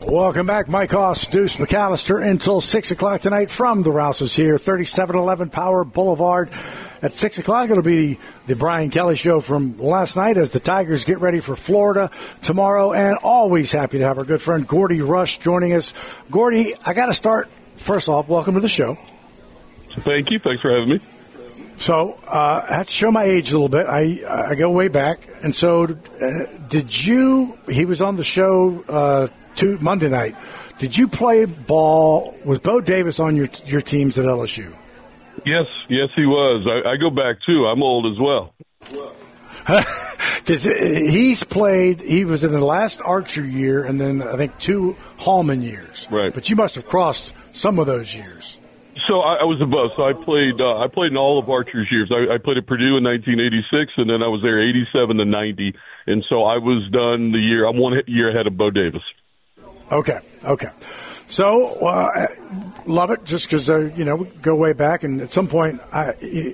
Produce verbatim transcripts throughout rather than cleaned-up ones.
Welcome back. Mike Hoss, Deuce McAllister until six o'clock tonight from the Rouses here, thirty-seven eleven Power Boulevard. At six o'clock, it'll be the, the Brian Kelly Show from last night as the Tigers get ready for Florida tomorrow. And always happy to have our good friend Gordy Rush joining us. Gordy, I got to start, first off, welcome to the show. Thank you. Thanks for having me. So uh, I have to show my age a little bit. I I go way back. And so uh, did you – he was on the show uh, two, Monday night. Did you play ball – was Bo Davis on your your teams at L S U? Yes, yes, he was. I, I go back, too. I'm old as well. Because he's played – he was in the last Archer year and then I think two Hallman years. Right. But you must have crossed some of those years. So I, I was above. So I played. Uh, I played in all of Archer's years. I, I played at Purdue in nineteen eighty-six, and then I was there eighty-seven to ninety. And so I was done the year. I'm one year ahead of Bo Davis. Okay. Okay. So uh, love it, just because uh, you know we go way back, and at some point I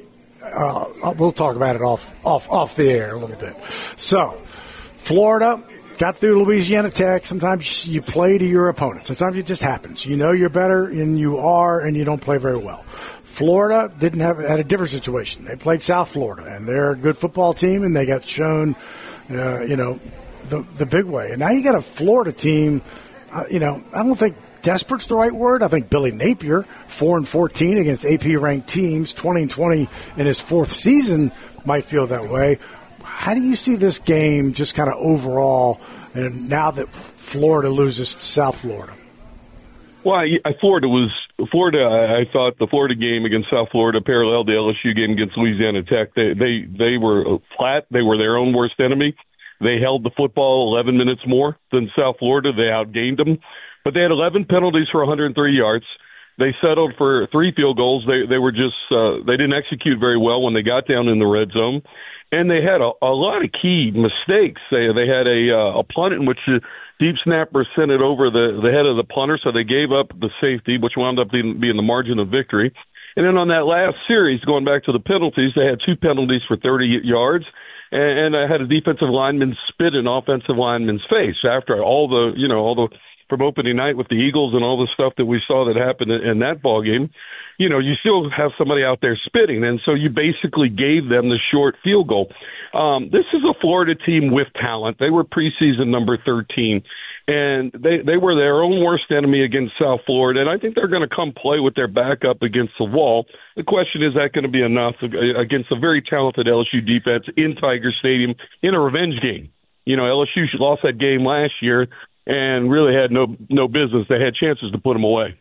uh, we'll talk about it off off off the air a little bit. So Florida. Got through Louisiana Tech. Sometimes you play to your opponent. Sometimes it just happens. You know you're better, and you are, and you don't play very well. Florida didn't have had a different situation. They played South Florida, and they're a good football team, and they got shown, uh, you know, the the big way. And now you got a Florida team. Uh, you know, I don't think desperate's the right word. I think Billy Napier, four and fourteen against A P ranked teams, twenty and twenty in his fourth season, might feel that way. How do you see this game just kind of overall, and now that Florida loses to South Florida? Well, I, I, Florida was Florida. I, I thought the Florida game against South Florida paralleled the L S U game against Louisiana Tech. They they they were flat. They were their own worst enemy. They held the football eleven minutes more than South Florida. They outgained them, but they had eleven penalties for one hundred three yards. They settled for three field goals. They they were just uh, they didn't execute very well when they got down in the red zone. And they had a, a lot of key mistakes. They they had a uh, a punt in which the deep snapper sent it over the, the head of the punter, so they gave up the safety, which wound up being, being the margin of victory. And then on that last series, going back to the penalties, they had two penalties for thirty yards, and, and I had a defensive lineman spit in offensive lineman's face after all the you know all the from opening night with the Eagles and all the stuff that we saw that happened in, in that ball game. You know, you still have somebody out there spitting, and so you basically gave them the short field goal. Um, this is a Florida team with talent. They were preseason number thirteen, and they, they were their own worst enemy against South Florida, and I think they're going to come play with their back up against the wall. The question is, that going to be enough against a very talented L S U defense in Tiger Stadium in a revenge game? You know, L S U lost that game last year and really had no no business. They had chances to put them away.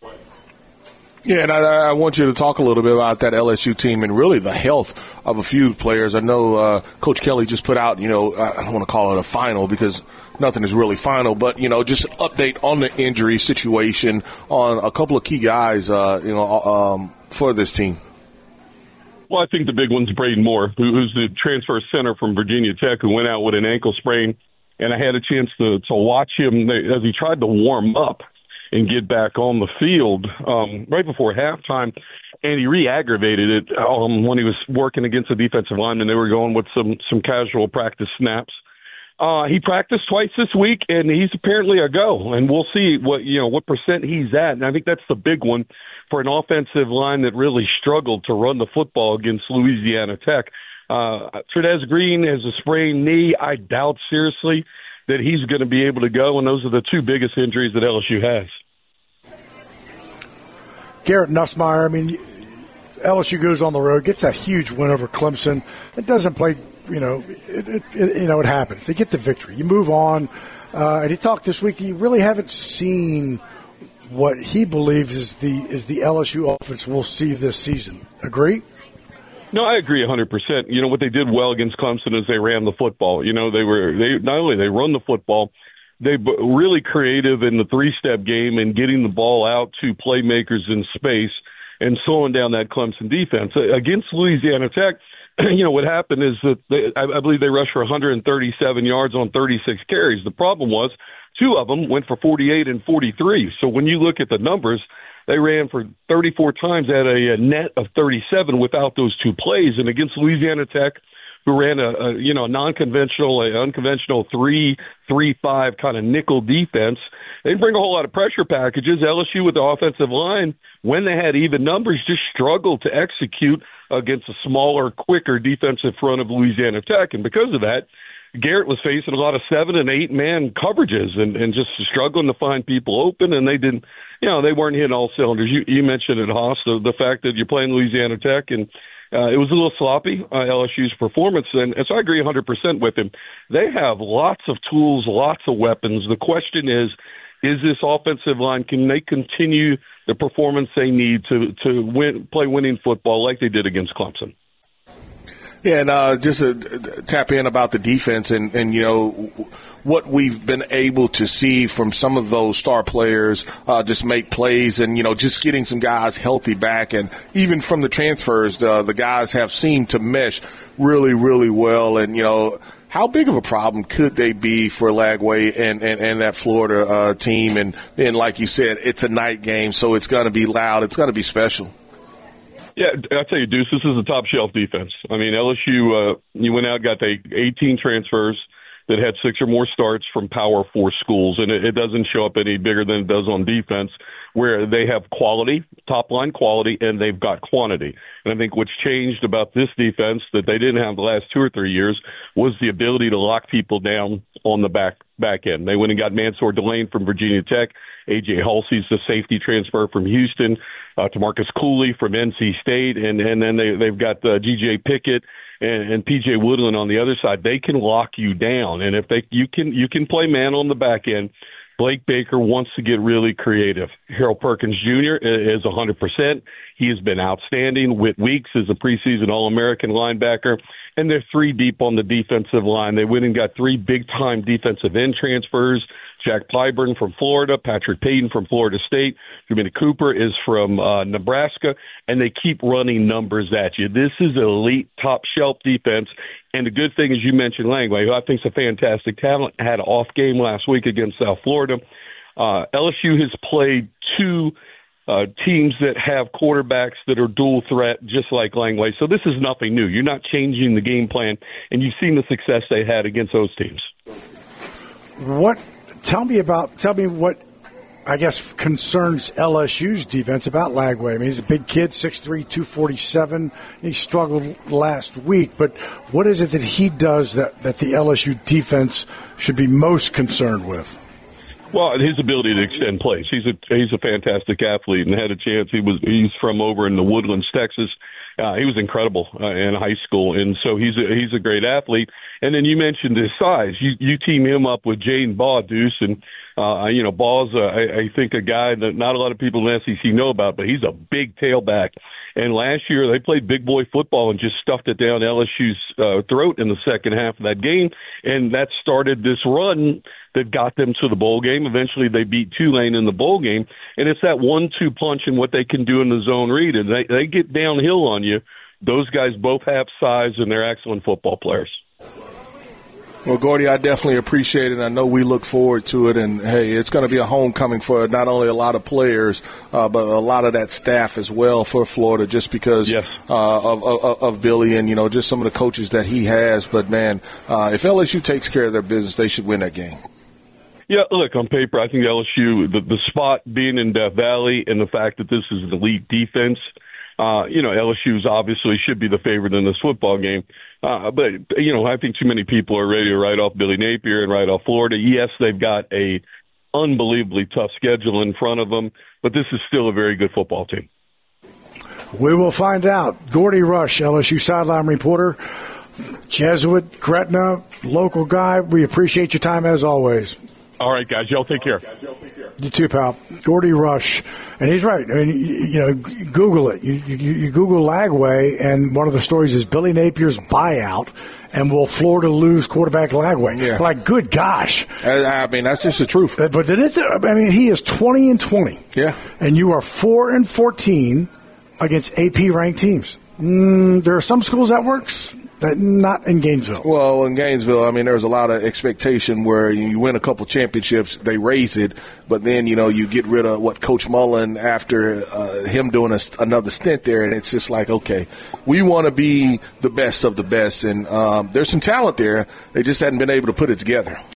Yeah, and I, I want you to talk a little bit about that L S U team and really the health of a few players. I know uh, Coach Kelly just put out, you know, I don't want to call it a final because nothing is really final, but, you know, just an update on the injury situation on a couple of key guys, uh, you know, um, for this team. Well, I think the big one's Braden Moore, who, who's the transfer center from Virginia Tech, who went out with an ankle sprain, and I had a chance to, to watch him as he tried to warm up and get back on the field um, right before halftime, and he re-aggravated it um, when he was working against a defensive lineman. They were going with some some casual practice snaps. Uh, he practiced twice this week, and he's apparently a go, and we'll see what you know what percent he's at. And I think that's the big one for an offensive line that really struggled to run the football against Louisiana Tech. Uh, Trudez Green has a sprained knee. I doubt seriously that he's going to be able to go, and those are the two biggest injuries that L S U has. Garrett Nussmeier, I mean, L S U goes on the road, gets a huge win over Clemson. It doesn't play, you know, it, it, it, you know, it happens. They get the victory. You move on. Uh, and he talked this week, you really haven't seen what he believes is the is the L S U offense we'll see this season. Agree? No, I agree one hundred percent. You know, what they did well against Clemson is they ran the football. You know, they were they not only they run the football, they were really creative in the three-step game and getting the ball out to playmakers in space and slowing down that Clemson defense. Against Louisiana Tech, you know, what happened is that they, I, I believe they rushed for one hundred thirty-seven yards on thirty-six carries. The problem was two of them went for forty-eight and forty-three. So when you look at the numbers, they ran for thirty-four times at a, a net of thirty-seven without those two plays. And against Louisiana Tech, who ran a, a you know, non-conventional, a unconventional three three five kind of nickel defense. They didn't bring a whole lot of pressure packages. L S U with the offensive line, when they had even numbers, just struggled to execute against a smaller, quicker defensive front of Louisiana Tech. And because of that, Garrett was facing a lot of seven and eight man coverages and, and just struggling to find people open. And they didn't, you know, they weren't hitting all cylinders. You, you mentioned it, Haas, the, the fact that you're playing Louisiana Tech, and uh, it was a little sloppy, uh, L S U's performance. And, and so I agree one hundred percent with him. They have lots of tools, lots of weapons. The question is, is this offensive line, can they continue the performance they need to, to win, play winning football like they did against Clemson? Yeah, and uh, just to tap in about the defense and, and, you know, what we've been able to see from some of those star players uh, just make plays and, you know, just getting some guys healthy back. And even from the transfers, uh, the guys have seemed to mesh really, really well. And, you know, how big of a problem could they be for Lagway and, and, and that Florida uh, team? And, and like you said, it's a night game, so it's going to be loud. It's going to be special. Yeah, I'll tell you, Deuce, this is a top-shelf defense. I mean, L S U, uh, you went out, got the eighteen transfers that had six or more starts from Power Four schools, and it, it doesn't show up any bigger than it does on defense, where they have quality, top-line quality, and they've got quantity. And I think what's changed about this defense that they didn't have the last two or three years was the ability to lock people down on the back back end. They went and got Mansour Delane from Virginia Tech, A J Halsey's the safety transfer from Houston, uh, to Marcus Cooley from N C State, and, and then they, they've got uh, G J Pickett and, and P J Woodland on the other side. They can lock you down, and if they you can you can play man on the back end. Blake Baker wants to get really creative. Harold Perkins Junior is one hundred percent. He has been outstanding. Whit Weeks is a preseason All-American linebacker, and they're three deep on the defensive line. They went and got three big-time defensive end transfers. Jack Pyburn from Florida, Patrick Payton from Florida State, Jermaine Cooper is from uh, Nebraska, and they keep running numbers at you. This is elite, top-shelf defense, and the good thing is you mentioned Lagway, who I think is a fantastic talent, had an off game last week against South Florida. Uh, L S U has played two uh, teams that have quarterbacks that are dual threat, just like Lagway, so this is nothing new. You're not changing the game plan, and you've seen the success they had against those teams. What? Tell me about, tell me what, I guess, concerns L S U's defense about Lagway. I mean, he's a big kid, six three, two forty-seven. He struggled last week, but what is it that he does that, that the L S U defense should be most concerned with? Well, his ability to extend plays. He's a he's a fantastic athlete and had a chance. He was he's from over in the Woodlands, Texas. Uh, he was incredible uh, in high school, and so he's a, he's a great athlete. And then you mentioned his size. You you team him up with Jaden Baugh, Deuce, and uh, you know Baugh's uh, I, I think a guy that not a lot of people in the S E C know about, but he's a big tailback. And last year they played big boy football and just stuffed it down L S U's uh, throat in the second half of that game, and that started this run that got them to the bowl game. Eventually they beat Tulane in the bowl game, and it's that one two punch and what they can do in the zone read. And they, they get downhill on you. Those guys both have size, and they're excellent football players. Well, Gordy, I definitely appreciate it. I know we look forward to it. And, hey, it's going to be a homecoming for not only a lot of players, uh, but a lot of that staff as well for Florida, just because yes. uh, of, of, of Billy and, you know, just some of the coaches that he has. But, man, uh, if L S U takes care of their business, they should win that game. Yeah, look, on paper, I think L S U, the, the spot being in Death Valley and the fact that this is an elite defense, uh, you know, L S U obviously should be the favorite in this football game. Uh, but, you know, I think too many people are ready to write off Billy Napier and write off Florida. Yes, they've got a unbelievably tough schedule in front of them, but this is still a very good football team. We will find out. Gordy Rush, L S U sideline reporter, Jesuit, Gretna, local guy. We appreciate your time as always. All right, guys. Y'all take care. You too, pal. Gordy Rush. And he's right. I mean, you, you know, Google it. You, you, you Google Lagway, and one of the stories is Billy Napier's buyout, and will Florida lose quarterback Lagway? Yeah. Like, good gosh. I, I mean, that's just the truth. But, but it's, I mean, he is twenty and twenty. Yeah. And you are four and fourteen against A P-ranked teams. Mm, there are some schools that works, but not in Gainesville. Well, in Gainesville, I mean, there's a lot of expectation where you win a couple championships, they raise it, but then, you know, you get rid of what Coach Mullen after uh, him doing a, another stint there, and it's just like, okay, we want to be the best of the best, and um, there's some talent there. They just hadn't been able to put it together.